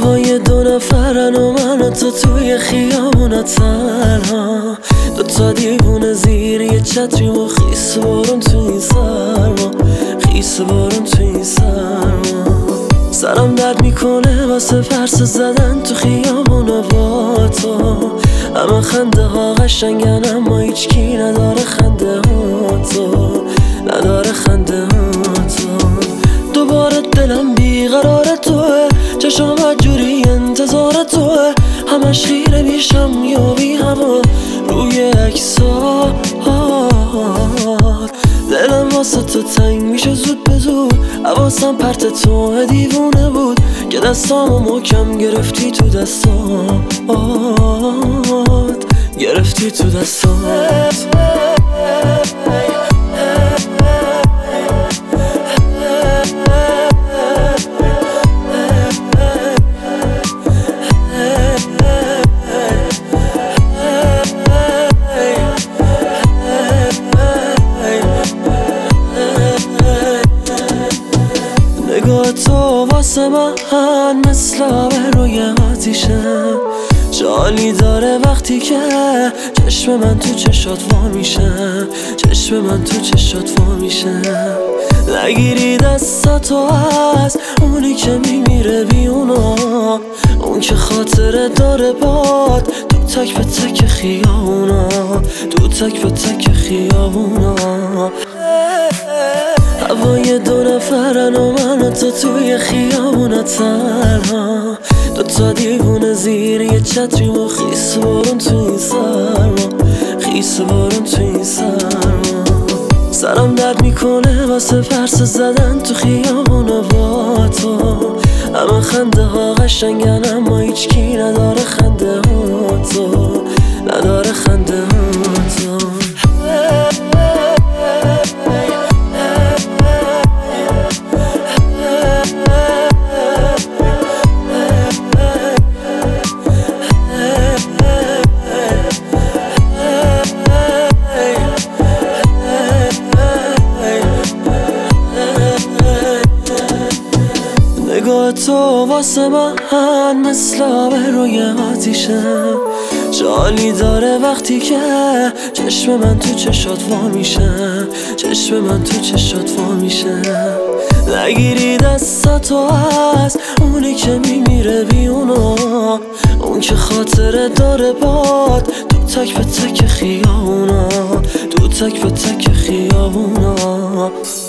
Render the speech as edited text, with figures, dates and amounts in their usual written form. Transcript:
هوای دو نفرن و من و تو توی خیابون تنها، دوتا دیوونه زیر یه چتریم و خیس بارون تو این سرما، خیس بارون تو این سرما. سرم درد میکنه واسه فرس زدن تو خیابون با تو، همه خنده ها قشنگن اما هیچکی نداره خنده ها تو، نداره خنده ها تو. دوباره دلم بیقرار توه، چشم جوری انتظار توه، همش خیره میشم یا بی هوا روی عکسات. دلم واسه تو تنگ میشه زود به زود، حواسم پرت تو دیوونه بود که دستامو محکم گرفتی تو دستات، گرفتی تو دستات. نگاه تو واسه من مثل آب روی آتیشه، جالی داره وقتی که چشم من تو چشات وا میشه، چشم من تو چشات وا میشه. نگیری دستاتو از اونی که میمیره بیونا، اون که خاطره داره باد تو تک به تک خیابونا، تو تک به تک خیابونا. هوای دو نفرن و من و تو توی خیابون تنها، دوتا دیوونه زیر یه چتریم و خیس بارون تو این سرما، خیس بارون تو این سرما. سرم درد میکنه واسه فرس زدن تو خیابون با تو، همه خنده ها قشنگن اما هیچکی نداره خنده ها تو، نداره خنده ها تو. نگاه تو واسه من مثل آب روی آتیشه، جالی داره وقتی که چشم من تو چشات وا میشه، چشم من تو چشات وا میشه. نگیری دستاتو از اونی که میمیره بیونا، اون که خاطره داره باد تو تک به تک خیابونا، تو تک به تک خیابونا.